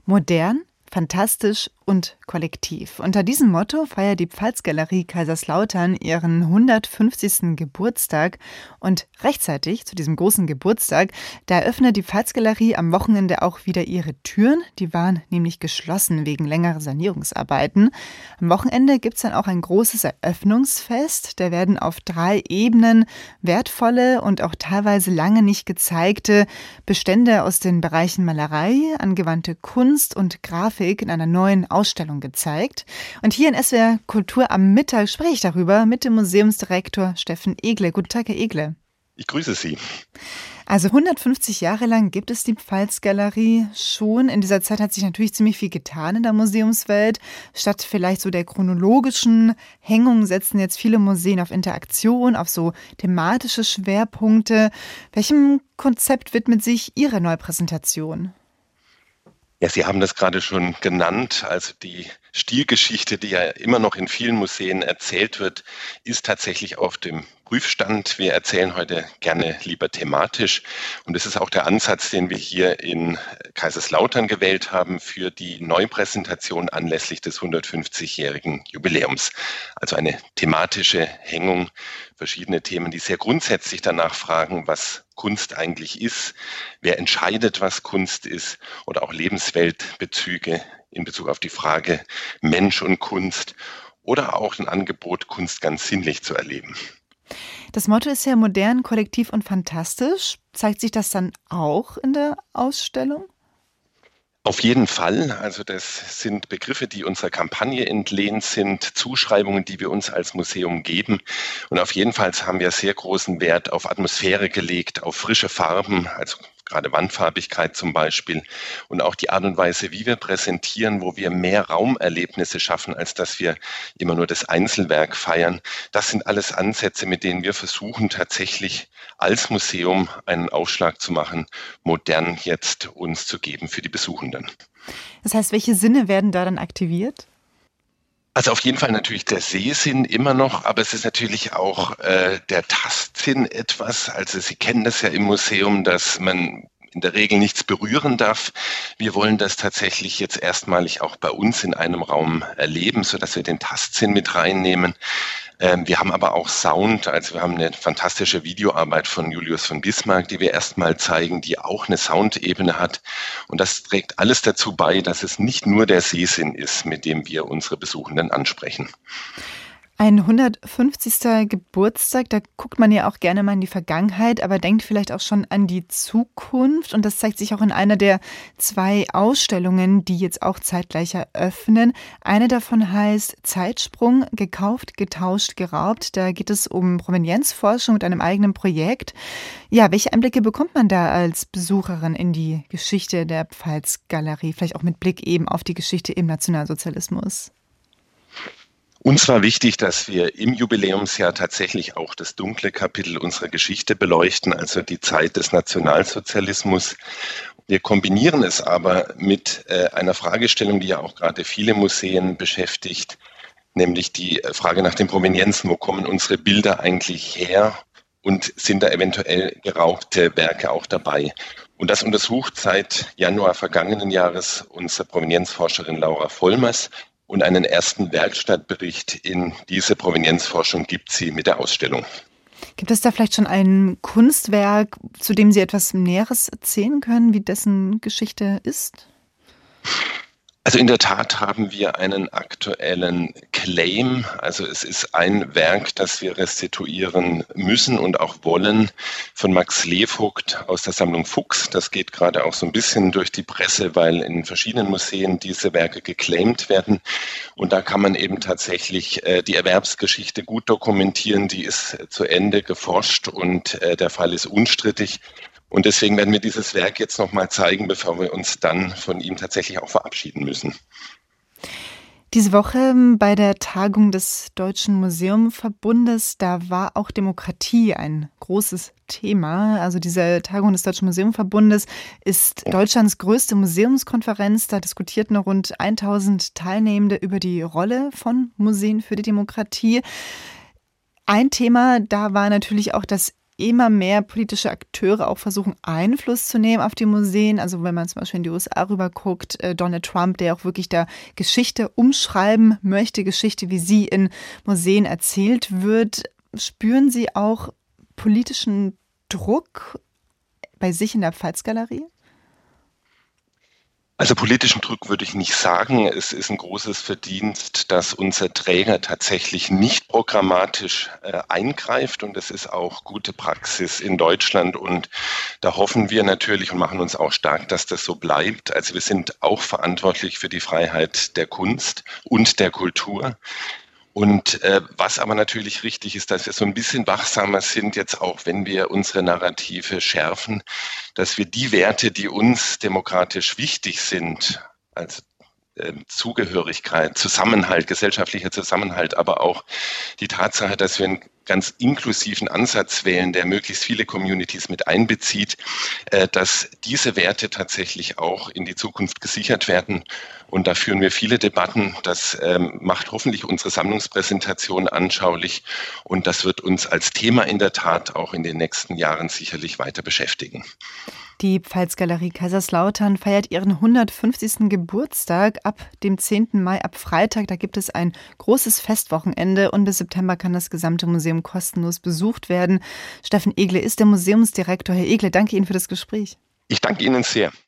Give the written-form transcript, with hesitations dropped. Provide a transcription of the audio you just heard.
Modern, fantastisch und kollektiv. Unter diesem Motto feiert die Pfalzgalerie Kaiserslautern ihren 150. Geburtstag. Und rechtzeitig zu diesem großen Geburtstag, da eröffnet die Pfalzgalerie am Wochenende auch wieder ihre Türen. Die waren nämlich geschlossen wegen längerer Sanierungsarbeiten. Am Wochenende gibt es dann auch ein großes Eröffnungsfest. Da werden auf 3 Ebenen wertvolle und auch teilweise lange nicht gezeigte Bestände aus den Bereichen Malerei, angewandte Kunst und Grafik in einer neuen Ausstellung gezeigt. Und hier in SWR Kultur am Mittag spreche ich darüber mit dem Museumsdirektor Steffen Egle. Guten Tag, Herr Egle. Ich grüße Sie. Also 150 Jahre lang gibt es die Pfalzgalerie schon. In dieser Zeit hat sich natürlich ziemlich viel getan in der Museumswelt. Statt vielleicht so der chronologischen Hängung setzen jetzt viele Museen auf Interaktion, auf so thematische Schwerpunkte. Welchem Konzept widmet sich Ihre Neupräsentation? Ja, Sie haben das gerade schon genannt. Also die Stilgeschichte, die ja immer noch in vielen Museen erzählt wird, ist tatsächlich auf dem Prüfstand. Wir erzählen heute gerne lieber thematisch. Und das ist auch der Ansatz, den wir hier in Kaiserslautern gewählt haben für die Neupräsentation anlässlich des 150-jährigen Jubiläums. Also eine thematische Hängung, verschiedene Themen, die sehr grundsätzlich danach fragen, was Kunst eigentlich ist, wer entscheidet, was Kunst ist, oder auch Lebensweltbezüge in Bezug auf die Frage Mensch und Kunst oder auch ein Angebot, Kunst ganz sinnlich zu erleben. Das Motto ist ja modern, kollektiv und fantastisch. Zeigt sich das dann auch in der Ausstellung? Auf jeden Fall. Also das sind Begriffe, die unserer Kampagne entlehnt sind, Zuschreibungen, die wir uns als Museum geben. Und auf jeden Fall haben wir sehr großen Wert auf Atmosphäre gelegt, auf frische Farben, also gerade Wandfarbigkeit zum Beispiel, und auch die Art und Weise, wie wir präsentieren, wo wir mehr Raumerlebnisse schaffen, als dass wir immer nur das Einzelwerk feiern. Das sind alles Ansätze, mit denen wir versuchen, tatsächlich als Museum einen Aufschlag zu machen, modern jetzt uns zu geben für die Besuchenden. Das heißt, welche Sinne werden da dann aktiviert? Also auf jeden Fall natürlich der Sehsinn immer noch, aber es ist natürlich auch der Tastsinn etwas. Also Sie kennen das ja im Museum, dass man in der Regel nichts berühren darf. Wir wollen das tatsächlich jetzt erstmalig auch bei uns in einem Raum erleben, sodass wir den Tastsinn mit reinnehmen. Wir haben aber auch Sound, also wir haben eine fantastische Videoarbeit von Julius von Bismarck, die wir erstmal zeigen, die auch eine Soundebene hat. Und das trägt alles dazu bei, dass es nicht nur der Sehsinn ist, mit dem wir unsere Besuchenden ansprechen. Ein 150. Geburtstag, da guckt man ja auch gerne mal in die Vergangenheit, aber denkt vielleicht auch schon an die Zukunft. Und das zeigt sich auch in einer der 2 Ausstellungen, die jetzt auch zeitgleich eröffnen. Eine davon heißt Zeitsprung, gekauft, getauscht, geraubt. Da geht es um Provenienzforschung mit einem eigenen Projekt. Ja, welche Einblicke bekommt man da als Besucherin in die Geschichte der Pfalzgalerie? Vielleicht auch mit Blick eben auf die Geschichte im Nationalsozialismus. Uns war wichtig, dass wir im Jubiläumsjahr tatsächlich auch das dunkle Kapitel unserer Geschichte beleuchten, also die Zeit des Nationalsozialismus. Wir kombinieren es aber mit einer Fragestellung, die ja auch gerade viele Museen beschäftigt, nämlich die Frage nach den Provenienzen. Wo kommen unsere Bilder eigentlich her und sind da eventuell geraubte Werke auch dabei? Und das untersucht seit Januar vergangenen Jahres unsere Provenienzforscherin Laura Vollmers. Und einen ersten Werkstattbericht in diese Provenienzforschung gibt sie mit der Ausstellung. Gibt es da vielleicht schon ein Kunstwerk, zu dem Sie etwas Näheres erzählen können, wie dessen Geschichte ist? Also in der Tat haben wir einen aktuellen Claim. Also es ist ein Werk, das wir restituieren müssen und auch wollen, von Max Levogt aus der Sammlung Fuchs. Das geht gerade auch so ein bisschen durch die Presse, weil in verschiedenen Museen diese Werke geclaimt werden. Und da kann man eben tatsächlich die Erwerbsgeschichte gut dokumentieren. Die ist zu Ende geforscht und der Fall ist unstrittig. Und deswegen werden wir dieses Werk jetzt nochmal zeigen, bevor wir uns dann von ihm tatsächlich auch verabschieden müssen. Diese Woche bei der Tagung des Deutschen Museumverbundes, da war auch Demokratie ein großes Thema. Also diese Tagung des Deutschen Museumverbundes ist Deutschlands größte Museumskonferenz. Da diskutierten rund 1000 Teilnehmende über die Rolle von Museen für die Demokratie. Ein Thema, da war natürlich auch das immer mehr politische Akteure auch versuchen, Einfluss zu nehmen auf die Museen. Also wenn man zum Beispiel in die USA rüber guckt, Donald Trump, der auch wirklich da Geschichte umschreiben möchte, Geschichte, wie sie in Museen erzählt wird. Spüren Sie auch politischen Druck bei sich in der Pfalzgalerie? Also politischen Druck würde ich nicht sagen. Es ist ein großes Verdienst, dass unser Träger tatsächlich nicht programmatisch eingreift, und das ist auch gute Praxis in Deutschland, und da hoffen wir natürlich und machen uns auch stark, dass das so bleibt. Also wir sind auch verantwortlich für die Freiheit der Kunst und der Kultur. Und was aber natürlich richtig ist, dass wir so ein bisschen wachsamer sind, jetzt auch wenn wir unsere Narrative schärfen, dass wir die Werte, die uns demokratisch wichtig sind, also Zugehörigkeit, Zusammenhalt, gesellschaftlicher Zusammenhalt, aber auch die Tatsache, dass wir einen ganz inklusiven Ansatz wählen, der möglichst viele Communities mit einbezieht, dass diese Werte tatsächlich auch in die Zukunft gesichert werden. Und da führen wir viele Debatten. Das macht hoffentlich unsere Sammlungspräsentation anschaulich. Und das wird uns als Thema in der Tat auch in den nächsten Jahren sicherlich weiter beschäftigen. Die Pfalzgalerie Kaiserslautern feiert ihren 150. Geburtstag ab dem 10. Mai, ab Freitag. Da gibt es ein großes Festwochenende und bis September kann das gesamte Museum kostenlos besucht werden. Steffen Egle ist der Museumsdirektor. Herr Egle, danke Ihnen für das Gespräch. Ich danke Ihnen sehr.